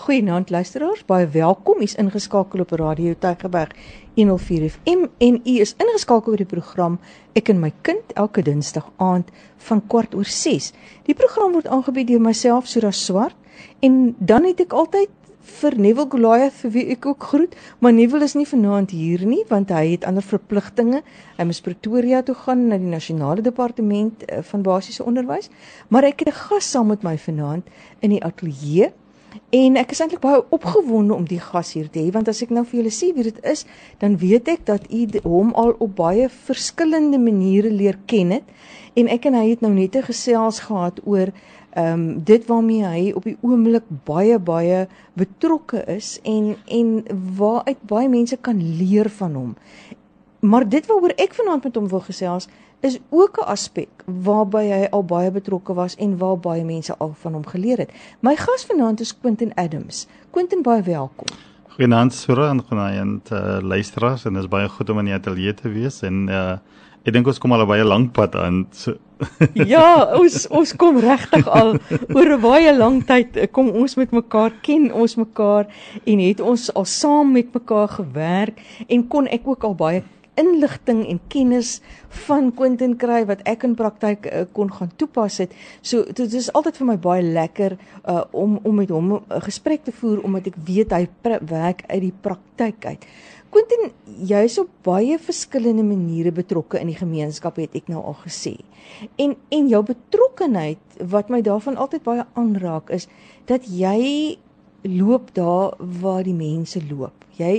Goeienaand luisteraars, baie welkom. U is ingeskakel op Radio Tygerberg 104 FM en u is ingeskakel by die program Ek en my kind elke Dinsdag aand van 6:15. Die program word aangebied deur myself, Sura Swart, en dan het ek altyd vir Neville Goliath, vir wie ek ook groet, maar Neville is nie vanaand hier nie, want hy het ander verpligtinge. Hy moes Pretoria toe gaan na die Nasionale Departement van Basiese Onderwys, maar ek het 'n gas saam met my vanaand in die ateljee, en ek is eintlik baie opgewonde om die gas hier te hê, want as ek nou vir julle sê wie dit is, dan weet ek dat u hom al op baie verskillende maniere leer ken het, en ek en hy het nou net 'n gesels gehad oor dit waarmee hy op die oomblik baie betrokke is en waaruit baie mense kan leer van hom. Maar dit waaroor ek vanaand met hom wil gesels, is ook 'n aspek waarby hy al baie betrokke was en waar baie mense al van hom geleer het. My gas vanaand is Quintin Adams. Quintin, baie welkom. Goeienaand Sura en goeienaand luisteraars, en dit is baie goed om in die ateljee te wees, en ek dink ons kom al 'n baie lank pad aan. So. Ja, ons kom regtig al oor 'n baie lang tyd, kom ons met mekaar, ken ons mekaar en het ons al saam met mekaar gewerk en kon ek ook al baie inligting en kennis van Quintin kry wat ek in praktyk kon gaan toepas het. So dit is altyd vir my baie lekker om met hom 'n gesprek te voer, omdat ek weet hy werk uit die praktyk uit. Quintin, jy is op baie verskillende maniere betrokke in die gemeenskap, het ek nou al gesê. En jou betrokkenheid, wat my daarvan altyd baie aanraak, is dat jy loop daar waar die mense loop.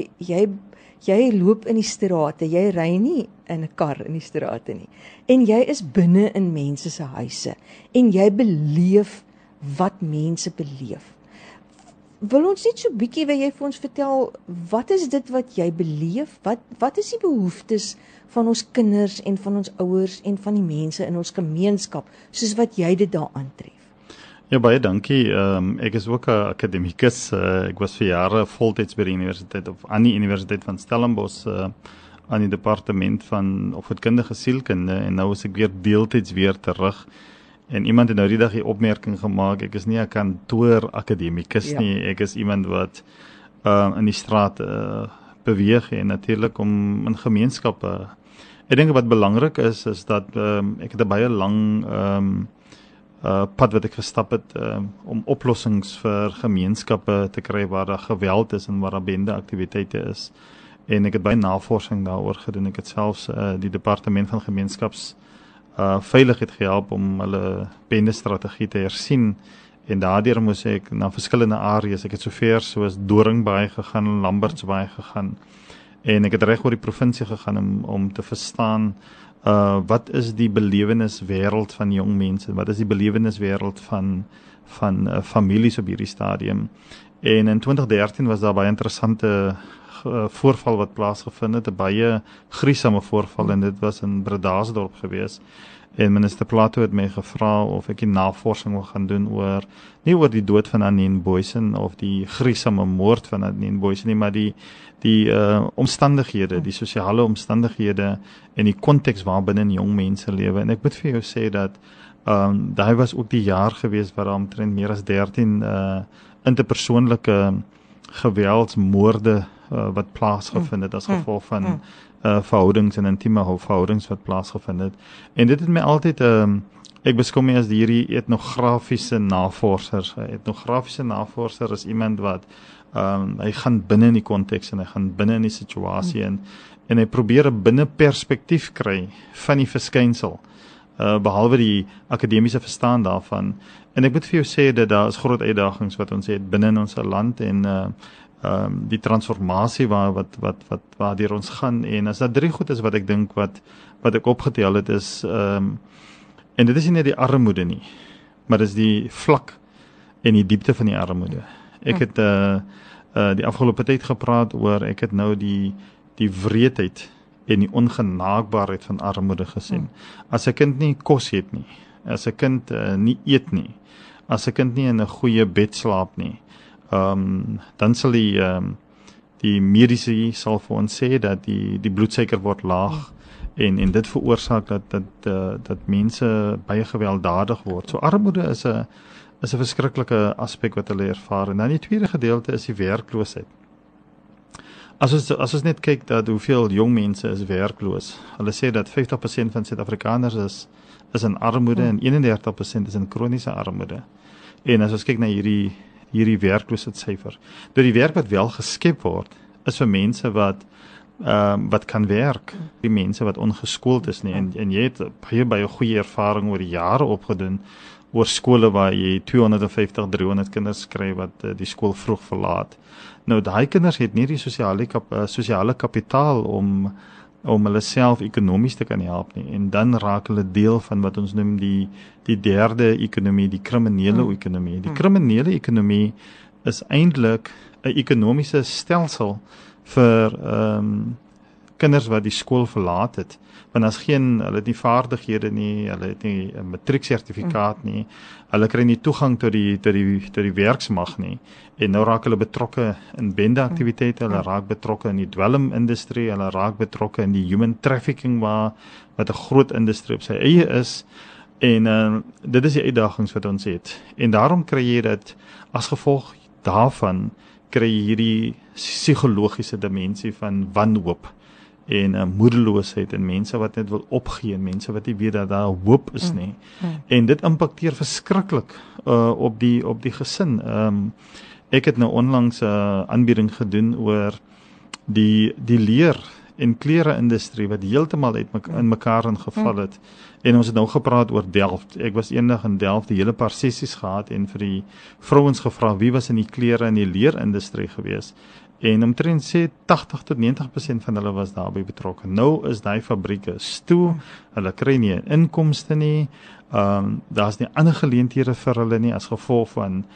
Jy loop in die strate, jy ry nie in 'n kar in die strate nie. En jy is binne in mense se huise en jy beleef wat mense beleef. Wil ons net so bietjie, wil jy vir ons vertel, wat is dit wat jy beleef? Wat is die behoeftes van ons kinders en van ons ouers en van die mense in ons gemeenskap, soos wat jy dit daar aantref? Ja, baie dankie. Ek is ook 'n akademikus. Ek was vir jare voltyds by die universiteit, of aan die Universiteit van Stellenbosch, aan die departement van opvoedkundige sielkunde, en nou is ek weer deeltyds weer terug. En iemand het nou die dag die opmerking gemaak, ek is nie 'n kantoor akademikus nie, ek is iemand wat in die straat beweeg, en natuurlik om in gemeenskappe. Ek dink wat belangrik is dat ek het 'n baie lang pad wat ek gestap het om oplossings vir gemeenskappe te kry waar daar geweld is en waar daar bende-aktiwiteite is. En ek het baie navorsing daaroor gedoen. Ek het selfs die departement van gemeenskapsveiligheid gehelp om hulle bende-strategie te hersien. En daardeur moes ek na verskillende areas, ek het sover soos Doringbaai gegaan, Lambertsbaai gegaan. En ek het reg oor die provinsie gegaan om te verstaan wat is die beleweniswêreld van jong mense, wat is die beleweniswêreld van families op hierdie stadium. En in 2013 was daar baie interessante voorval wat plaasgevind het, 'n baie gruisame voorval, en dit was in Bredasdorp gewees. En minister Plato het my gevra of ek die navorsing wil gaan doen nie oor die dood van Annien Booysen of die gruisame moord van Annien Booysen nie, maar die omstandighede, die sosiale omstandighede en die konteks waarbinne jong mense lewe. En ek moet vir jou sê dat daai was ook die jaar gewees waar daar omtrent meer as 13 interpersoonlike geweldsmoorde wat plaasgevind het as gevolg van verhoudings en intieme verhoudings wat plaasgevind het. En dit het my altyd, ek beskou my as hierdie etnografiese navorser. 'n Etnografiese navorser is iemand wat hy gaan binne in die konteks en hy gaan binne in die situasie en hy probeer 'n binne perspektief kry van die verskynsel, behalwe die akademiese verstaan daarvan. En ek moet vir jou sê dat daar is groot uitdagings wat ons het binne in ons land, en die transformasie waar deur ons gaan. En as daar 3 goed is wat ek dink wat ek opgetel het is, en dit is nie net die armoede nie, maar dit is die vlak en die diepte van die armoede. Ek het die afgelope tyd gepraat oor, ek het nou die wreedheid en die ongenaakbaarheid van armoede gesien. As 'n kind nie kos het nie, as 'n kind nie eet nie, as 'n kind nie in 'n goeie bed slaap nie, dan sal die mediese sal vir ons sê dat die bloedsuiker word laag, en dit veroorsaak dat mense baie gewelddadig word. So armoede is 'n is 'n verskriklike aspek wat hulle ervaar. En dan die tweede gedeelte is die werkloosheid. As ons net kyk dat hoeveel jong mense is werkloos. Hulle sê dat 50% van Suid-Afrikaners is in armoede en 31% is in kroniese armoede. En as ons kyk na hierdie werkloosheidssyfer, deur die werk wat wel geskep word, is vir mense wat kan werk, die mense wat ongeskoold is nie. En jy het baie goeie ervaring oor die jare opgedoen oor skole waar jy 250, 300 kinders kry wat die skool vroeg verlaat. Nou daai kinders het nie die sosiale kapitaal om hulle self ekonomies te kan help nie. En dan raak hulle deel van wat ons noem die derde ekonomie, die kriminele ekonomie. Die kriminele ekonomie is eintlik 'n ekonomiese stelsel vir kinders wat die skool verlaat het. Want hulle het nie vaardighede nie, hulle het nie 'n matrieksertifikaat nie, hulle kry nie toegang tot die werksmag nie. En nou raak hulle betrokke in bendeaktiwiteite, hulle raak betrokke in die dwelmindustrie, hulle raak betrokke in die human trafficking wat 'n groot industrie op sy eie is. En dit is die uitdagings wat ons het. En daarom kry jy dat as gevolg daarvan kry jy hierdie psigologiese dimensie van wanhoop en moedeloosheid en mense wat net wil opgee en mense wat nie weet dat daar hoop is nie. En dit impakteer verskriklik op die gesin. Ek het nou onlangs 'n aanbieding gedoen oor die leer en klere industrie wat heeltemal in mekaar ingeval het. En ons het nou gepraat oor Delft. Ek was eendag in Delft, die hele paar sessies gehad en vir die vrouens gevra wie was in die klere en die leerindustrie gewees. En omtrent sê 80 tot 90% van hulle was daarbey betrokke. Nou is daai fabrieke toe, hulle kry nie inkomste nie. Daar's nie ander geleenthede vir hulle nie as gevolg van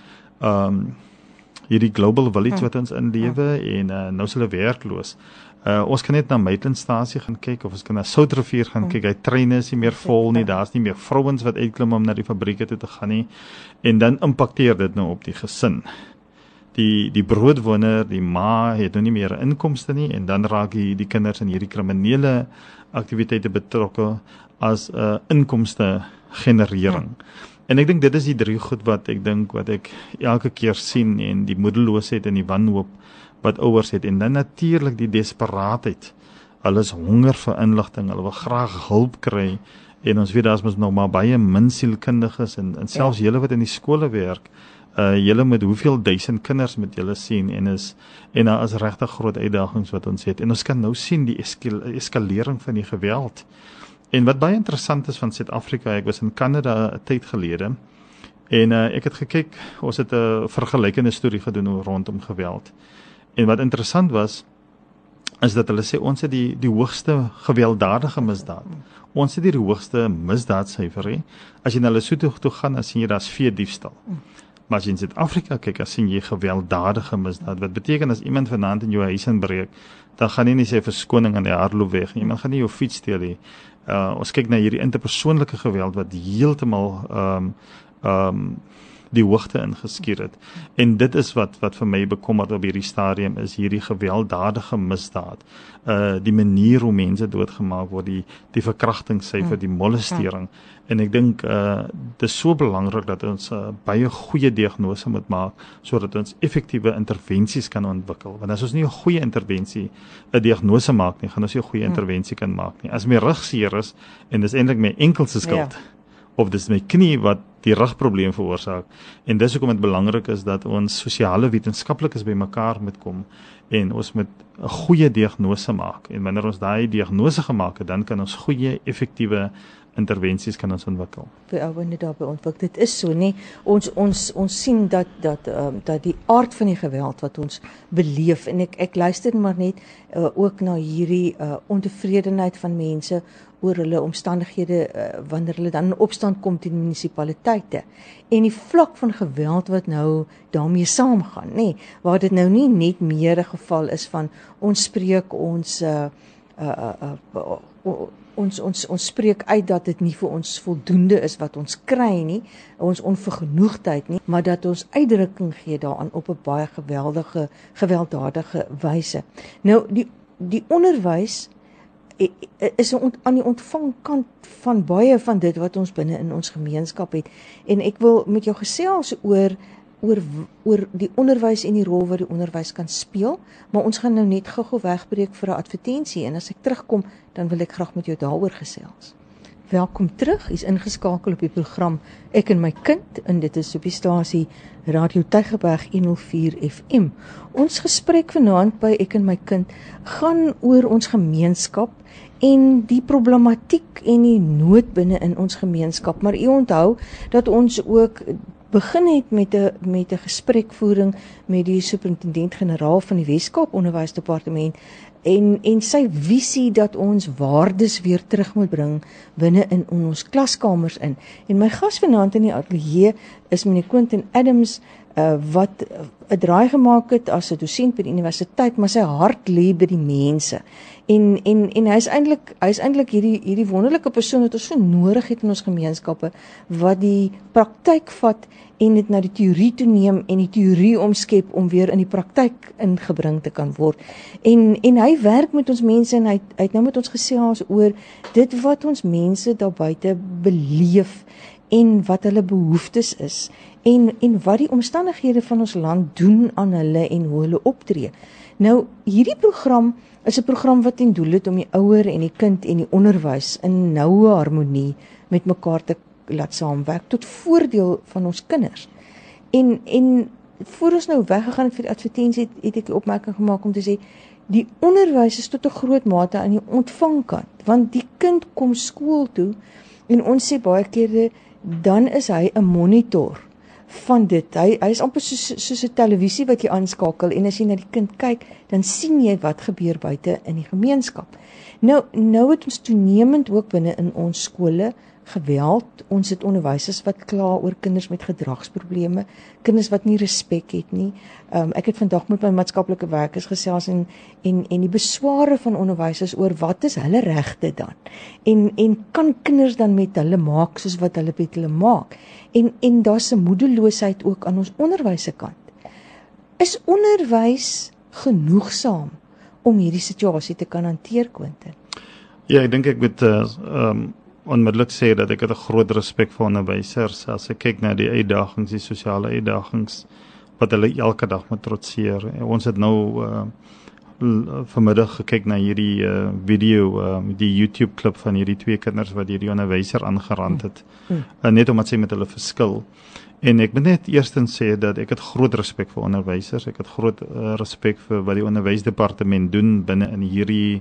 hierdie global village wat ons inlewe en nou is hulle werkloos. Ons kan net na Maitlandstasie gaan kyk of ons kan na Soutrivier gaan kyk. Hy treine is nie meer vol nie, daar's nie meer vrouens wat uitklim om na die fabrieke toe te gaan nie. En dan impakteer dit nou op die gesin. Die broodwinner, die ma het nou nie meer inkomste nie en dan raak die kinders in hierdie kriminele aktiwiteite betrokke as inkomste generering. En ek dink dit is die drie goed wat ek elke keer sien en die moedeloosheid en die wanhoop wat ouers het en dan natuurlik die desperaatheid. Hulle is honger vir inligting, hulle wil graag hulp kry en ons weet daar's mos nog maar baie min sielkundiges en selfs julle wat in die skole werk. Julle met hoeveel duisend kinders met julle sien en daar is regtig groot uitdagings wat ons het en ons kan nou sien die eskalering van die geweld. En wat baie interessant is van Suid-Afrika, ek was in Kanada 'n tyd gelede en ek het gekyk, ons het 'n vergelykende studie gedoen rondom geweld. En wat interessant was is dat hulle sê ons het die hoogste gewelddadige misdaad. Ons het die hoogste misdaadsyfer. As jy na Lesotho toe gaan, dan sien jy daar's veediefstal. Maar as jy in Suid-Afrika kyk, dan sien jy gewelddadige misdaad. Wat beteken as iemand vanaand in jou huis inbreek, dan gaan jy nie sê verskoning aan die hardloop weg nie. Iemand gaan nie jou fiets steel nie. Ons kyk na hierdie interpersoonlike geweld wat heeltemal die hoogte ingeskier het. En dit is wat vir my bekommerd op hierdie stadium is hierdie gewelddadige misdaad. Die manier hoe mense doodgemaak word, die verkrachtingssyfer, die molestering. En ek dink dit is so belangrik dat ons baie goeie diagnose moet maak sodat ons effektiewe intervensies kan ontwikkel. Want as ons nie 'n goeie intervensie, 'n diagnose maak nie, gaan ons nie 'n goeie intervensie kan maak nie. As my rug seer is en dis eintlik my enkel se skuld. Of dis my knie wat die rugprobleem veroorsaak. En dis hoekom dit belangrik is dat ons sosiale wetenskaplikes bymekaar moet kom en ons moet 'n goeie diagnose maak. En wanneer ons daai diagnose gemaak het, dan kan ons goeie effektiewe intervensies kan ons ontwikkel. Vir ouene daarby ontwikkel. Dit is so, nee. Ons sien dat die aard van die geweld wat ons beleef en ek luister maar net ook na hierdie ontevredenheid van mense oor hulle omstandighede wanneer hulle dan in opstand kom teen munisipaliteite en die vlak van geweld wat nou daarmee saamgaan, nê, waar dit nou nie net meer 'n geval is van ons spreek ons spreek uit dat dit nie vir ons voldoende is wat ons kry nie, ons onvergenoegdheid nie, maar dat ons uitdrukking gee daaraan op 'n baie gewelddadige wyse. Nou die onderwys is aan die ontvangkant van baie van dit wat ons binne in ons gemeenskap het. En ek wil met jou gesels oor die onderwys en die rol wat die onderwys kan speel, maar ons gaan nou net gou-gou wegbreek vir 'n advertensie en as ek terugkom, dan wil ek graag met jou daaroor gesels. Welkom terug, is ingeskakel op die program Ek en my kind, en dit is op die stasie Radio Tygerberg 104 FM. Ons gesprek vanaand by Ek en my kind gaan oor ons gemeenskap en die problematiek en die nood binne in ons gemeenskap, maar u onthou dat ons ook begin het met 'n gesprekvoering met die superintendent-generaal van die Wes-Kaap Onderwysdepartement en sy visie dat ons waardes weer terug moet bring binne in ons klaskamers in. En my gas vanaand in die ateljee is meneer Quentin Adams, wat 'n draai gemaak het as 'n dosent by die universiteit, maar sy hart lê by die mense. En hy is eintlik hierdie wonderlike persoon wat ons so nodig het in ons gemeenskappe, wat die praktyk vat en dit na die teorie toe neem en die teorie omskep om weer in die praktyk ingebring te kan word. En hy werk met ons mense en hy het nou met ons gesels oor dit wat ons mense daar buite beleef en wat hulle behoeftes is en wat die omstandighede van ons land doen aan hulle en hoe hulle optree. Nou, hierdie program is 'n program wat ten doel het om die ouer en die kind en die onderwys in noue harmonie met mekaar te laat saamwerk tot voordeel van ons kinders. En voor ons nou weggegaan het vir die advertensie, het ek die opmerking gemaak om te sê, die onderwys is tot 'n groot mate aan die ontvangkant, want die kind kom skool toe en ons sê baie kere, dan is hy 'n monitor van dit. Hy is amper soos 'n televisie wat jy aanskakel en as jy na die kind kyk, dan sien jy wat gebeur buite in die gemeenskap. Nou het ons toenemend ook binne in ons skole geweld. Ons het onderwysers wat kla oor kinders met gedragsprobleme, kinders wat nie respek het nie. Ek het vandag met my maatskaplike werkers gesels en die besware van onderwysers oor wat is hulle regte dan? En kan kinders dan met hulle maak soos wat hulle met hulle maak? En daar's 'n moedeloosheid ook aan ons onderwysekant. Is onderwys genoegsaam om hierdie situasie te kan hanteer, Quentin? Ja, ek dink ek moet onmiddellik sê dat ek het 'n groot respek vir onderwysers as ek kyk na die uitdagings, die sosiale uitdagings wat hulle elke dag moet trotseer. Ons het nou vanmiddag gekyk na hierdie video, die YouTube klip van hierdie twee kinders wat hierdie onderwyser aangerand het, net omdat sy met hulle verskil. En ek moet net eerstens sê dat ek het groot respek vir onderwysers, ek het groot respek vir wat die onderwysdepartement doen binne in hierdie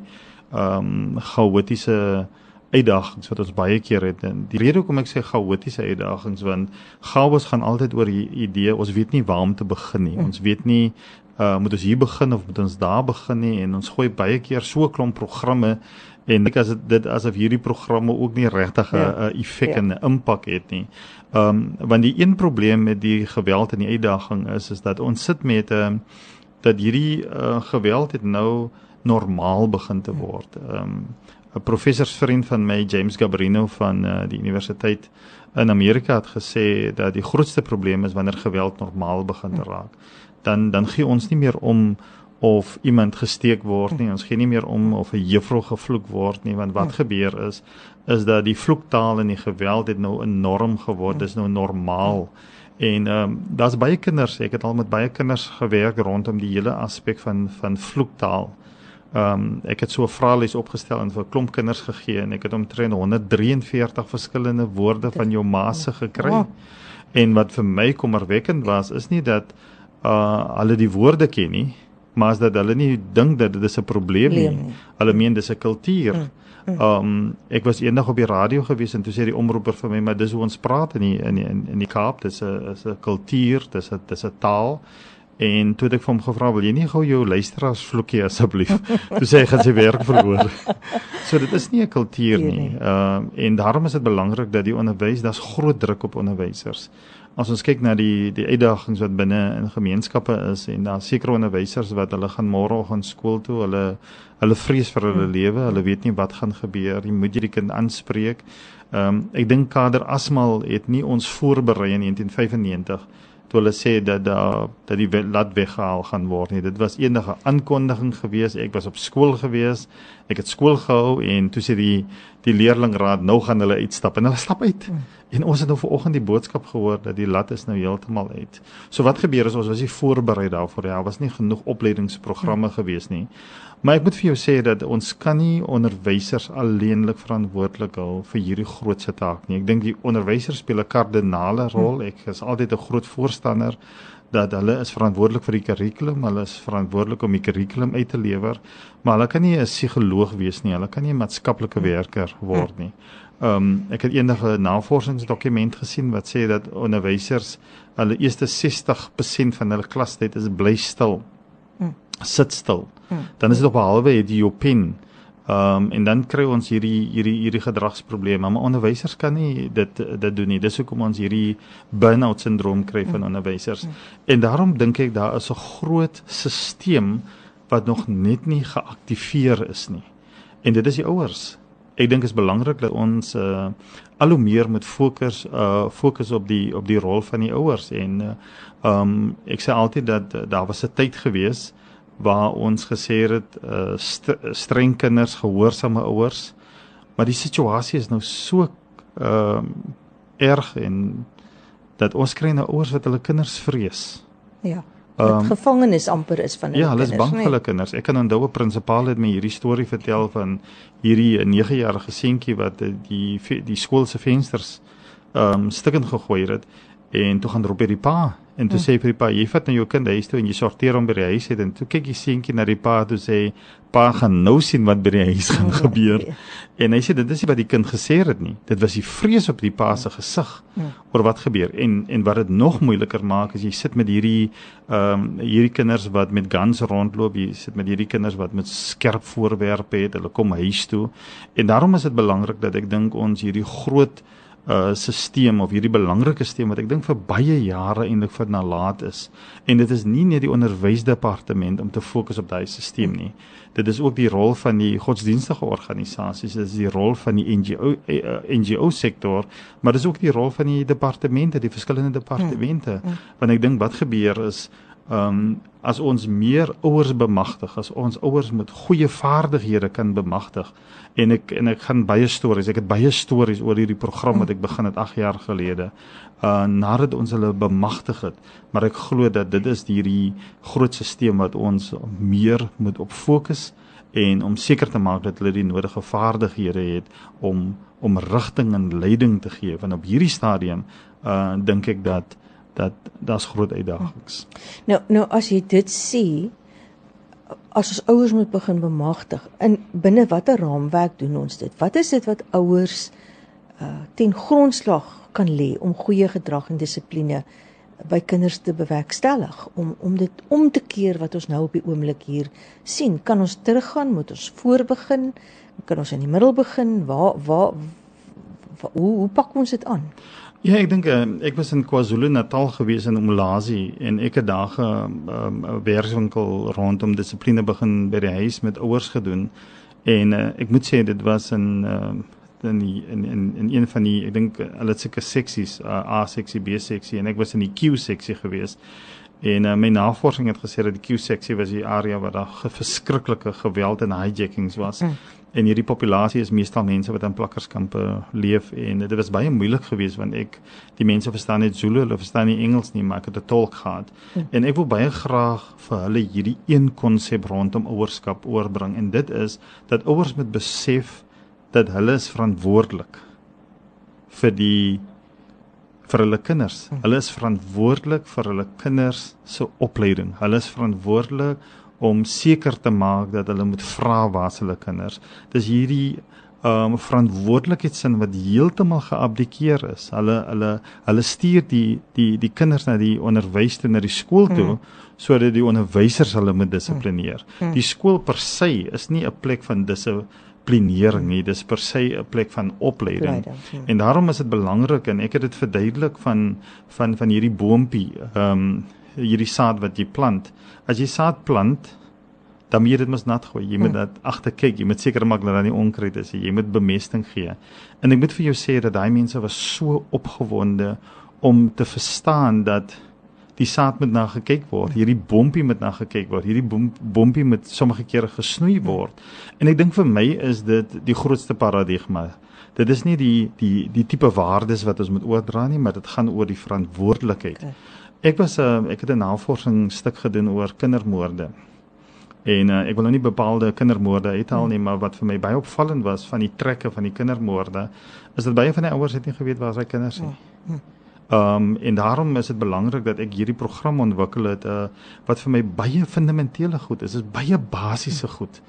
chaotiese uitdagings wat ons baie keer het. En die rede hoekom ek sê chaotiese uitdagings, want chaos gaan altyd oor die idee, ons weet nie waar om te begin nie. Ons weet nie, moet ons hier begin of moet ons daar begin nie, en ons gooi baie keer so 'n klomp programme, en ek as dit asof hierdie programme ook nie regtig 'n effek en 'n impak het nie. Want die een probleem met die geweld en die uitdaging is dat ons sit met dat hierdie geweld het nou normaal begin te word. 'n professorsvriend van my, James Gabrino van die universiteit in Amerika, het gesê dat die grootste probleem is wanneer geweld normaal begin te raak. Dan gee ons nie meer om of iemand gesteek word nie, ons gee nie meer om of 'n juffrou gevloek word nie, want wat gebeur is dat die vloektaal en die geweld het nou 'n norm geword, dis nou normaal. En daar's baie kinders, ek het al met baie kinders gewerk rondom die hele aspek van vloektaal. Ek het so 'n vraelys opgestel en vir 'n klomp kinders gegee en ek het omtrent 143 verskillende woorde van jou ma se gekry. En wat vir my kommerwekkend was, is nie dat hulle die woorde ken nie, maar is dat hulle nie dink dat dit is 'n probleem nie. Hulle meen dis 'n kultuur. Ek was eendag op die radio gewees en toe sê die omroeper vir my, maar dis hoe ons praat in die Kaap, dis 'n kultuur, dis 'n taal. En toe het ek vir hom gevra, wil jy nie gou jou luisteraars vloekie asseblief? Toe sê hy, gaan sy werk verloor. So dit is nie 'n kultuur nie. En daarom is dit belangrik dat die onderwys, daar's groot druk op onderwysers. As ons kyk na die uitdagings wat binne in gemeenskappe is, en daar sekere onderwysers wat hulle gaan môreoggend skool toe, hulle vrees vir hulle lewe, hulle weet nie wat gaan gebeur, jy moet die kind aanspreek. Ek dink Kader Asmal het nie ons voorberei in 1995 toe hulle sê dat die laat weggehaal gaan word nie. Dit was enige aankondiging gewees. Ek was op skool gewees. Ek het skool gehou en toe sê die leerlingraad nou gaan hulle uitstap en hulle stap uit. En ons het nou vanoggend die boodskap gehoor dat die lat is nou heeltemal uit. So wat gebeur is ons was nie voorberei daarvoor. Daar was nie genoeg opleidingsprogramme gewees nie. Maar ek moet vir jou sê dat ons kan nie onderwysers alleenlik verantwoordelik hou vir hierdie grootse taak nie. Ek dink die onderwysers speel 'n kardinale rol. Ek is altyd 'n groot voorstander dat hulle is verantwoordelik vir die kurrikulum, hulle is verantwoordelik om die kurrikulum uit te lewer, maar hulle kan nie 'n psigoloog wees nie, hulle kan nie 'n maatskaplike werker word nie. Ek het eendag 'n navorsingsdokument gesien wat sê dat onderwysers hulle eerste 60% van hulle klastyd is bly stil. Sit stil. Dan is dit op 'n halwe het jy jou pen. En dan kry ons hierdie gedragsprobleme, maar onderwysers kan nie dit doen nie. Dis hoekom ons hierdie burn-out syndroom kry van onderwysers. En daarom dink ek daar is 'n groot stelsel wat nog net nie geaktiveer is nie. En dit is die ouers. Ek dink is belangrik dat ons al hoe meer moet fokus op die rol van die ouers. En ek sê altyd dat daar was 'n tyd gewees waar ons gesê het streng kinders, gehoorsame ouers, maar die situasie is nou so erg en dat ons kry nou ouers wat hulle kinders vrees. Ja. Wat gevangenis amper is van hulle kinders. Ja, hulle is bang vir hulle kinders. Ek kan onthou 'n prinsipaal het my hierdie storie vertel van hierdie 9-jarige seentjie wat die skool se vensters stukkend gegooi het en toe gaan roep by die pa en toe sê vir die pa, jy vat nou jou kind huis toe en jy sorteer hom by die huis uit en toe kyk die seentjie na die pa toe sê, pa gaan nou sien wat by die huis gaan gebeur. En hy sê dit is nie wat die kind gesê het nie. Dit was die vrees op die pa se gesig oor wat gebeur. En wat dit nog moeiliker maak is jy sit met hierdie kinders wat met guns rondloop, jy sit met hierdie kinders wat met skerp voorwerpe het, hulle kom huis toe. En daarom is dit belangrik dat ek dink ons hierdie groot stelsel of hierdie belangrike stelsel wat ek dink vir baie jare eintlik vernalaat is. En dit is nie net die onderwysdepartement om te fokus op daai stelsel nie. Dit is ook die rol van die godsdienstige organisasies, dit is die rol van die NGO sektor, maar dit is ook die rol van die departemente, die verskillende departemente. Want ek dink wat gebeur is as ons meer ouers bemagtig, as ons ouers met goeie vaardighede kan bemagtig, en ek gaan ek het baie stories oor hierdie program wat ek begin het 8 jaar gelede, nadat ons hulle bemagtig het, maar ek glo dat dit is hierdie groot stelsel wat ons meer moet op fokus, en om seker te maak dat hulle die nodige vaardighede het, om rigting en leiding te gee, want op hierdie stadium, dink ek dat daar's groot uitdagings. Nou as jy dit sê, as ons ouers moet begin bemagtig, in binne watter raamwerk doen ons dit? Wat is dit wat ouers ten grondslag kan lê om goeie gedrag en dissipline by kinders te bewerkstellig, om dit om te keer wat ons nou op die oomblik hier sien? Kan ons teruggaan? Moet ons voorbegin? Kan ons in die middel begin? Hoe pak ons dit aan? Ja, ek dink ek was in KwaZulu-Natal gewees in Umlazi en ek het daar 'n werkswinkel rondom dissipline begin by die huis met ouers gedoen. En ek moet sê dit was in een van die, ek dink hulle het sulke seksies, A-seksie, B-seksie, en ek was in die Q-seksie gewees. En my navorsing het gesê dat die Q-seksie was die area waar daar verskriklike geweld en hijackings was. En hierdie populasie is meestal mense wat in plakkerskampe leef, en dit was baie moeilik geweest want die mense verstaan net Zulu, hulle verstaan nie Engels nie, maar ek het 'n tolk gehad. En ek wil baie graag vir hulle hierdie een konsep rondom ouerskap oorbring, en dit is dat ouers moet besef dat hulle is verantwoordelik vir hulle kinders. Hulle is verantwoordelik vir hulle kinders se opleiding. Hulle is verantwoordelik om seker te maak dat hulle moet vra waar hulle kinders. Dis hierdie verantwoordelikheidssin wat heeltemal geabdikeer is. Hulle stuur die kinders na die onderwys toe, na die skool toe, sodat die onderwysers hulle moet dissiplineer. Die skool per se is nie 'n plek van dissiplinering nie, dis per se 'n plek van opleiding. En daarom is dit belangrik, en ek het dit verduidelik van hierdie boompie, hierdie saad wat jy plant. As jy saad plant, dan moet jy dit mos nat gooi. Jy moet dit agter kyk, jy moet seker maak dat daar nie onkruid is, jy moet bemesting gee. En ek moet vir jou sê dat daai mense was so opgewonde om te verstaan dat die saad moet na gekyk word, hierdie bompie moet na gekyk word, hierdie bompie moet sommige kere gesnoei word. En ek dink vir my is dit die grootste paradigma. Dit is nie die tipe waardes wat ons moet oordra nie, maar dit gaan oor die verantwoordelikheid. Ek het 'n navorsingsstuk gedoen oor kindermoorde. En ek wil nou nie bepaalde kindermoorde uithaal nie, maar wat vir my baie opvallend was van die trekke van die kindermoorde, is dat baie van die ouers het nie geweet waar sy kinders is. En daarom is dit belangrik dat ek hierdie program ontwikkel het, wat vir my baie fundamentele goed is baie basiese goed.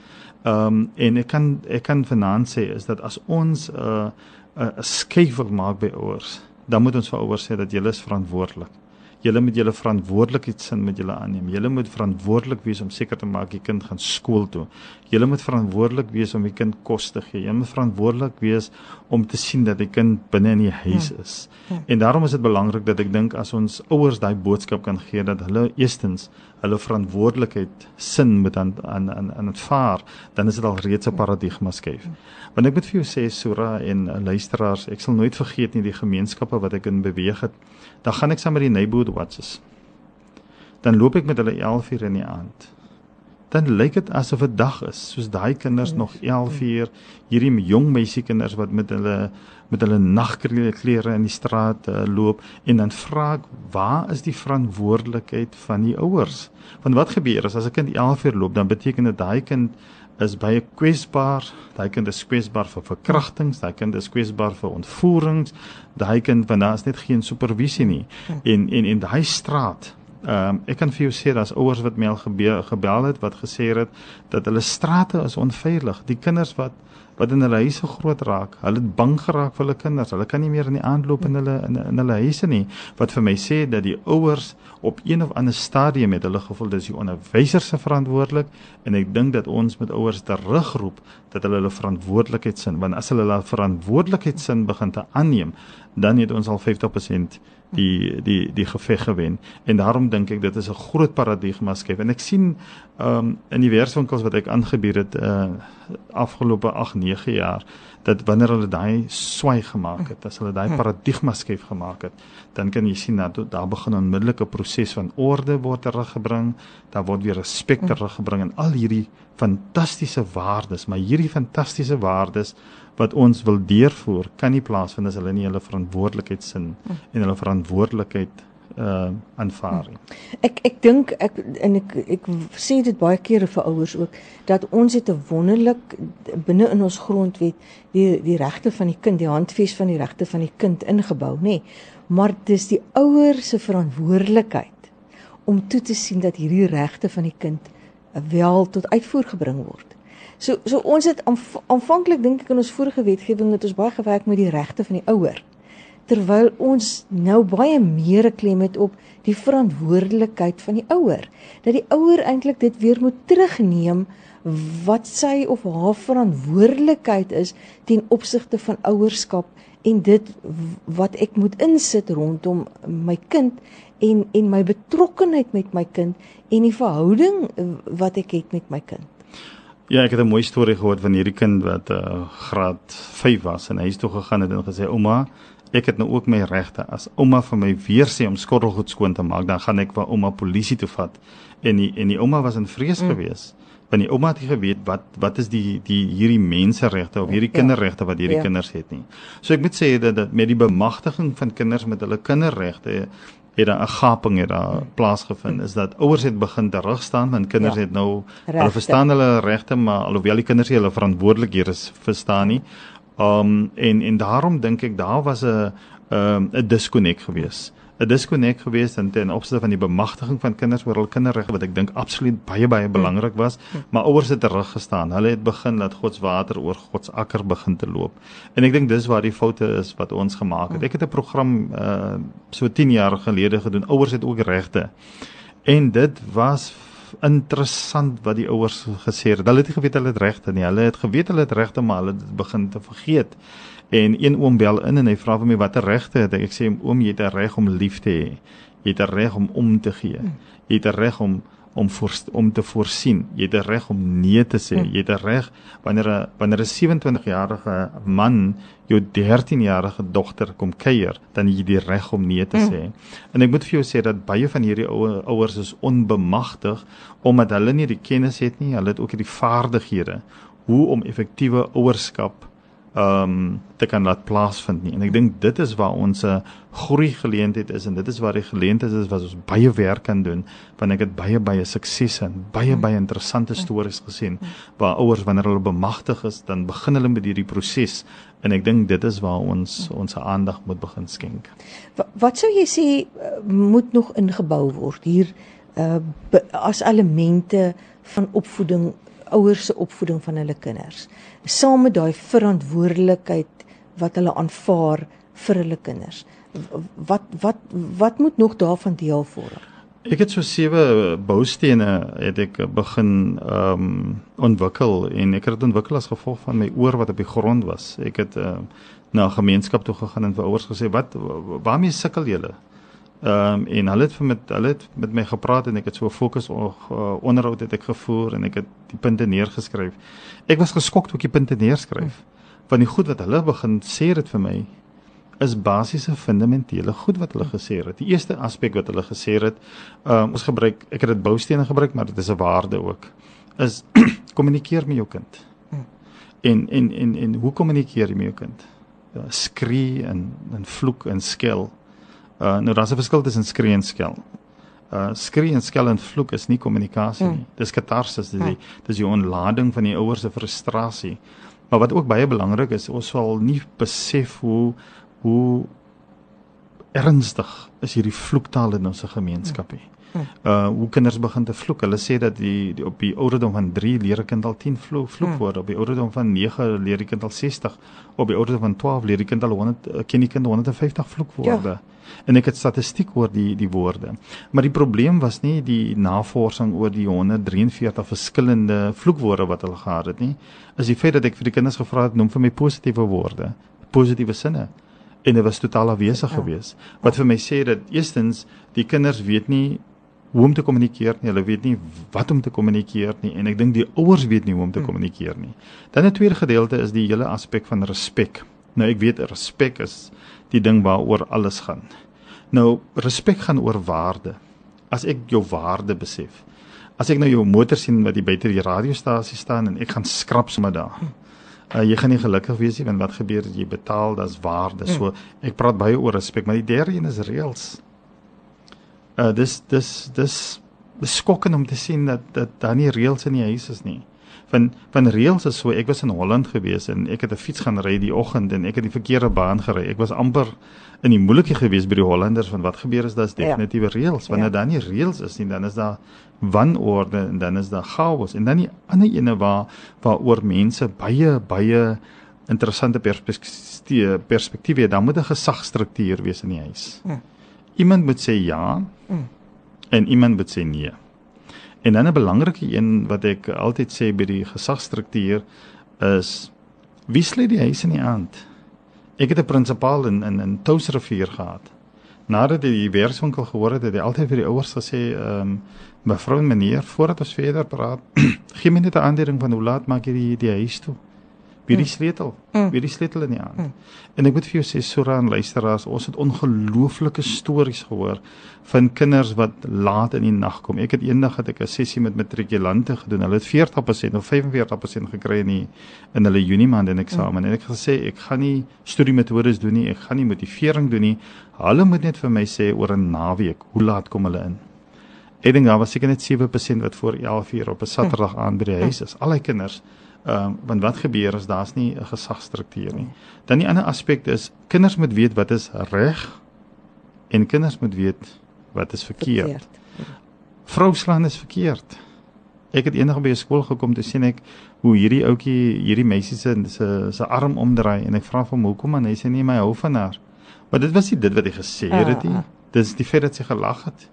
En ek kan vanaand sê, is dat as ons 'n skuif wil maak by ouers, dan moet ons vir ouers sê dat julle is verantwoordelik. Julle moet julle verantwoordelikheidsin met julle aanneem. Julle moet verantwoordelik wees om seker te maak die kind gaan skool toe. Julle moet verantwoordelik wees om die kind kos te gee. Julle moet verantwoordelik wees om te sien dat die kind binne in die huis is. En daarom is dit belangrik dat ek dink as ons ouers daai boodskap kan gee dat hulle eerstens hulle verantwoordelikheid sin moet aan aanvaar, dan is dit al reeds 'n paradigma skuif. Want ek moet vir jou sê, Sura en luisteraars, ek sal nooit vergeet nie die gemeenskappe wat ek in beweeg het. Dan gaan ek saam met die neighborhood watches. Dan loop ek met hulle 11 uur in die aand. Dan lyk dit asof 'n dag is, soos daai kinders nog 11 uur, hierdie jong meisiekinders wat met hulle nagklere in die straat loop, en dan vra ek, waar is die verantwoordelikheid van die ouers? Want wat gebeur as 'n kind 11 uur loop, dan beteken dit daai kind is baie kwesbaar, daai kind is kwesbaar vir verkrachtings, daai kind is kwesbaar vir ontvoerings, daai kind, want daar is net geen supervisie nie. En daai straat, ek kan vir jou sê, daar's ouers wat my al gebel het, wat gesê het, dat hulle strate is onveilig, die kinders wat in hulle huise groot raak, hulle het bang geraak vir hulle kinders, hulle kan nie meer in die aand loop in hulle huise nie, wat vir my sê, dat die ouers op een of ander stadium het hulle gevoel, dis die onderwyser se verantwoordelik, en ek dink dat ons met ouers terugroep, dat hulle verantwoordelikheidsin, want as hulle verantwoordelikheidsin begin te aanneem, dan het ons al 50% die geveg gewen, en daarom dink ek, dit is 'n groot paradigma skuif, en ek sien in die werkswinkels wat ek aangebied het, afgelope 8-9 jaar, dat wanneer hulle daai swaai gemaak het, as hulle daai paradigma skuif gemaak het, dan kan jy sien dat daar begin 'n onmiddellike proses van orde word teruggebring, daar word weer respek teruggebring, en al hierdie fantastiese waardes, maar hierdie fantastiese waardes wat ons wil deurvoer, kan nie plaasvind as hulle nie hulle verantwoordelikheidsin en hulle verantwoordelikheid aanvaar. Ek dink, ek sê dit baie kere vir ouers ook, dat ons het 'n wonderlik binne in ons grondwet die regte van die kind, die handves van die regte van die kind ingebou, nê? Maar dis die ouer se verantwoordelikheid om toe te sien dat hierdie regte van die kind wel tot uitvoer gebring word. So ons het aanvanklik, dink ek, in ons vorige wetgewing het ons baie gewerk met die regte van die ouer, terwyl ons nou baie meer 'n klem het op die verantwoordelikheid van die ouer, dat die ouer eintlik dit weer moet terugneem wat sy of haar verantwoordelikheid is ten opsigte van ouerskap, en dit wat ek moet insit rondom my kind en my betrokkenheid met my kind en die verhouding wat ek het met my kind. Ja, ek het 'n mooi storie gehoord van hierdie kind wat graad 5 was en hy is toe gegaan het en gesê, ouma, ek het nou ook my regte. As ouma vir my weer sê om skottelgoed skoon te maak, dan gaan ek vir ouma polisie toe vat. En die ouma was in vrees gewees. Want die ouma het nie geweet wat is die hierdie menseregte of hierdie kinderregte wat hierdie kinders het nie. So ek moet sê dat met die bemagtiging van kinders met hulle kinderregte het daar 'n gaping plaasgevind, is dat ouers het begin terugstaan, want kinders het nou, hulle verstaan hulle regte, maar alhoewel die kinders hulle verantwoordelikhede verstaan nie. En daarom dink ek, daar was 'n disconnect gewees. 'n disconnect gewees ten opsigte van die bemagtiging van kinders oor hul kinderregte, wat ek dink absoluut baie belangrik was, maar ouers het teruggestaan. Hulle het begin dat God se water oor God se akker begin te loop. En ek dink dis waar die foute is wat ons gemaak het. Ek het 'n program so 10 jaar gelede gedoen, ouers het ook regte. En dit was interessant wat die ouers gesê het. Hulle het nie geweet hulle het regte nie. Hulle het geweet hulle het regte, maar hulle het begin te vergeet. En een oom bel in en hy vra vir my watter regte het. Ek sê, oom, jy het 'n reg om lief te hê. Jy het 'n reg om te gee. Jy het 'n reg om om te voorsien. Jy het 'n reg om nee te sê. Jy het 'n reg wanneer 'n 27-jarige man jou 13-jarige dogter kom kuier, dan het jy die reg om nee te sê. En ek moet vir jou sê dat baie van hierdie ouers is onbemagtig omdat hulle nie die kennis het nie, hulle het ook nie die vaardighede hoe om effektiewe ouerskap te kan laat plaasvind nie. En ek dink dit is waar ons groei geleentheid is en dit is waar die geleentheid is wat ons baie werk kan doen, want ek het baie suksesse en baie interessante stories gesien waar ouers wanneer hulle bemagtig is, dan begin hulle met hierdie proses en ek dink dit is waar ons aandag moet begin skenk. Wat sou jy sê moet nog ingebou word hier as elemente van opvoeding, ouers se opvoeding van hulle kinders, saam met daai verantwoordelikheid wat hulle aanvaar vir hulle kinders? Wat moet nog daarvan deel vorm? Ek het so 7 boustene het ek begin ontwikkel en ek het dit ontwikkel as gevolg van my oor wat op die grond was. Ek het na 'n gemeenskap toe gegaan en vir ouers gesê, waarmee sukkel julle? En hulle het met my gepraat en ek het so 'n fokus onderhoud het ek gevoer en ek het die punte neergeskryf. Ek was geskok toe ek die punte neerskryf. Want die goed wat hulle begin sê het vir my is basiese fundamentele goed wat hulle gesê het. Die eerste aspek wat hulle gesê het, ek het dit boustene gebruik, maar dit is 'n waarde ook, is kommunikeer met jou kind. En hoe kommunikeer jy met jou kind? Skree en vloek en skel. Nou daar's 'n verskil tussen skree en skel. Skree en skel en vloek is nie kommunikasie nie. Dis katarsis, dis die onlading van die ouers se frustrasie. Maar wat ook baie belangrik is, ons sal nie besef hoe ernstig is hierdie vloektaal in ons gemeenskap nie. Hoe kinders begin te vloek. Hulle sê dat op die ouderdom van 3 leer 'n kind al 10 vloekwoorde, op die ouderdom van 9 leer die kind al 60, op die ouderdom van 12 leer die kind al 150 vloekwoorde. Ja. En ek het statistiek oor die woorde. Maar die probleem was nie die navorsing oor die 143 verskillende vloekwoorde wat hulle gehad het nie, is die feit dat ek vir die kinders gevra het, noem vir my positiewe woorde, positiewe sinne. En dit was totaal afwesig geweest. Wat vir my sê dat eerstens die kinders weet nie hoe om te kommunikeer nie, hulle weet nie wat om te kommunikeer nie, en ek dink die ouers weet nie hoe om te kommunikeer nie. Dan 'n tweede gedeelte is die hele aspek van respek. Nou ek weet respek is die ding waaroor alles gaan. Nou respek gaan oor waarde. As ek jou waarde besef, as ek nou jou motor sien wat buite die radiostasie staan en ek gaan skrap sommer daar, jy gaan nie gelukkig wees nie, want wat gebeur as jy betaal, dis waarde. So ek praat baie oor respek, maar die derde een is reëls. Dis skokkend om te sien dat daar nie reëls in die huis is nie. Van reëls is so, ek was in Holland gewees en ek het 'n fiets gaan ry die oggend en ek het die verkeerde baan gery. Ek was amper in die moeilikheid gewees by die Hollanders, van wat gebeur is, daar's definitiewe reëls. Wanneer daar nie reëls is nie, dan is daar wanorde en dan is daar chaos. En dan die ander ene waaroor mense baie interessante perspektiewe het, dan moet 'n gesagsstruktuur wees in die huis. Iemand moet sê ja en iemand moet sê nee. En dan 'n belangrike een wat ek altyd sê by die gesagsstruktuur is, wie sluit die huis in die aand? Ek het 'n prinsipaal in Touwsrivier gehad. Nadat hy die werkswinkel gehoor het hy altyd vir die ouers gesê, mevrou en meneer, voordat ons verder praat, gee my net 'n aanduiding van hoe laat maak jy die huis toe? Wie die sleutel? Wie die sleutel in die hand? En ek moet vir jou sê, Sura en luisteraars, ons het ongelooflike stories gehoor van kinders wat laat in die nag kom. Ek het eendag 'n sessie met matrikulante gedoen. Hulle het 40% of 45% gekry in hulle Junie maand in eksamen. En ek het gesê, ek gaan nie studiemetodes doen nie, ek gaan nie motivering doen nie. Hulle moet net vir my sê oor 'n naweek, hoe laat kom hulle in? Ek dink daar was seker net 7% wat voor 11:00 op 'n Saterdag aan by die huis is. Al die kinders. Want wat gebeur as daar's nie 'n gesagsstruktuur nie. Dan die ander aspek is, kinders moet weet wat is reg en kinders moet weet wat is verkeerd. Vrou slaan is verkeerd. Ek het eendag by 'n skool gekom, toe sien ek hoe hierdie ouetjie hierdie meisie se arm omdraai en ek vra hom hoekom, en hy sê nee, my hou van haar. Maar dit was nie dit wat hy gesê het nie. Dis die feit dat sy gelag het.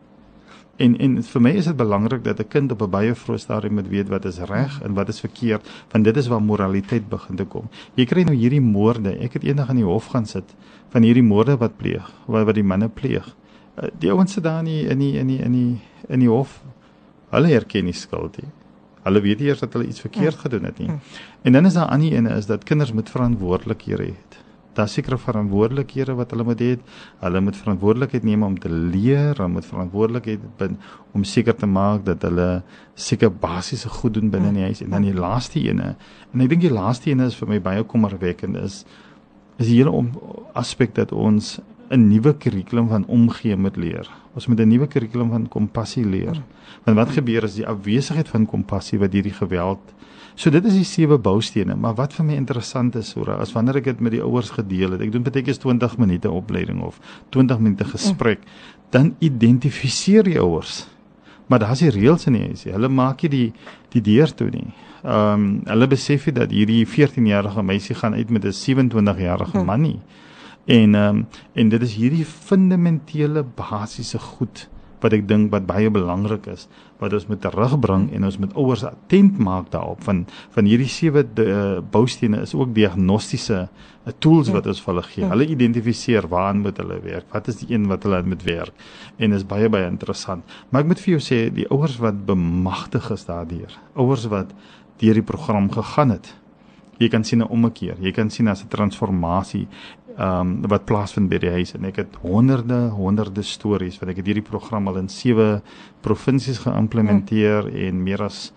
En vir my is dit belangrik dat 'n kind op 'n baie vroeë stadium moet weet wat is reg en wat is verkeerd, want dit is waar moraliteit begin te kom. Jy kry nou hierdie moorde. Ek het eendag in die hof gaan sit van hierdie moorde wat pleeg, wat die manne pleeg. Die ouens sit daar in die hof. Hulle herken nie skuld nie. Hulle weet nie eers dat hulle iets verkeerd gedoen het nie. En dan is daar aan die ene is dat kinders moet verantwoordelikhede hê. Daar sekere verantwoordelikhede wat hulle moet hê. Hulle moet verantwoordelikheid neem om te leer, hulle moet verantwoordelikheid om seker te maak dat hulle seker basiese goed doen binne die huis. En dan die laaste ene, en ek dink die laaste ene is vir my baie kommerwekkend, is die hele aspek dat ons 'n nuwe kurrikulum van omgee moet leer. Ons moet 'n nuwe kurrikulum van kompassie leer. Want wat gebeur is die afwesigheid van kompassie wat hierdie geweld. So dit is die 7 boustene, maar wat vir my interessant is, Sora, as wanneer ek dit met die ouers gedeel het, ek doen baie keer 20 minute opleiding of 20 minute gesprek, dan identifiseer die ouers. Maar daar's die reëls in die huis. Hulle maak nie die deur toe nie. Hulle besef dat hierdie 14-jarige meisie gaan uit met 'n 27-jarige man nie. En dit is hierdie fundamentele basiese goed wat ek dink wat baie belangrik is, wat ons moet terugbring en ons moet ouers attent maak daarop van hierdie 7 boustene is ook diagnostiese tools wat ons vir hulle gee. Hulle identifiseer waaraan moet hulle werk, wat is die een wat hulle moet werk, en is baie interessant. Maar ek moet vir jou sê, die ouers wat bemagtig is daardeur, ouers wat deur die program gegaan het, jy kan sien 'n ommekeer, jy kan sien as 'n transformasie wat plaasvind by die huis, en ek het honderde stories, wat ek het hierdie program al in 7 provinsies geïmplementeer en meer as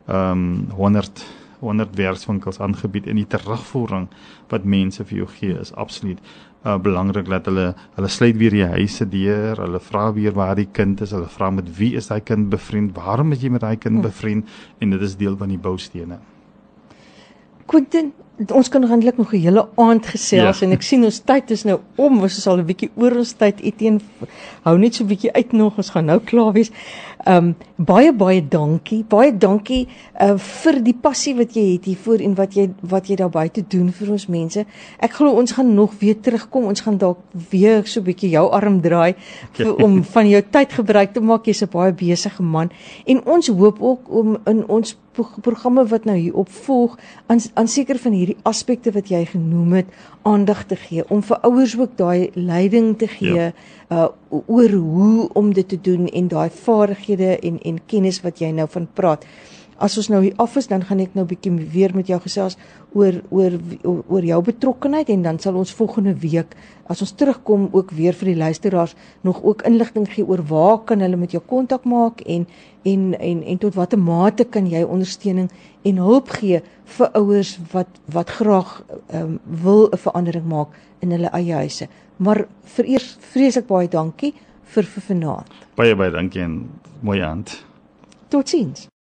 100 werkswinkels aangebied, en die terugvoering wat mense vir jou gee is absoluut belangrik, dat hulle sluit weer die huise deur, hulle vra weer waar die kind is, hulle vra met wie is daai kind bevriend, waarom is jy met daai kind bevriend, en dit is deel van die boustene. Quentin, ons kan eintlik nog 'n hele aand gesels, en ek sien ons tyd is nou om, ons is al 'n bietjie oor ons tyd, Etienne, hou net so 'n bietjie uit nog, ons gaan nou klaar wees. Baie dankie vir die passie wat jy het hiervoor en wat jy daar buite doen vir ons mense. Ek glo ons gaan nog weer terugkom, ons gaan dalk weer so 'n bietjie jou arm draai om van jou tyd gebruik te maak. Jy's 'n baie besige man, en ons hoop ook om in ons programme wat nou hier opvolg aan seker van hierdie aspekte wat jy genoem het aandag te gee, om vir ouers ook daai leiding te gee oor hoe om dit te doen en daai vaardighede en kennis wat jy nou van praat. As ons nou hier af is, dan gaan ek nou 'n bietjie weer met jou gesels oor jou betrokkenheid, en dan sal ons volgende week, as ons terugkom, ook weer vir die luisteraars nog ook inligting gee oor waar kan hulle met jou kontak maak en tot watter mate kan jy ondersteuning en hulp gee vir ouers wat graag wil 'n verandering maak in hulle eie huise. Maar vereers vreeslik baie dankie vir vanaand. Baie dankie en mooi aand. Totsiens.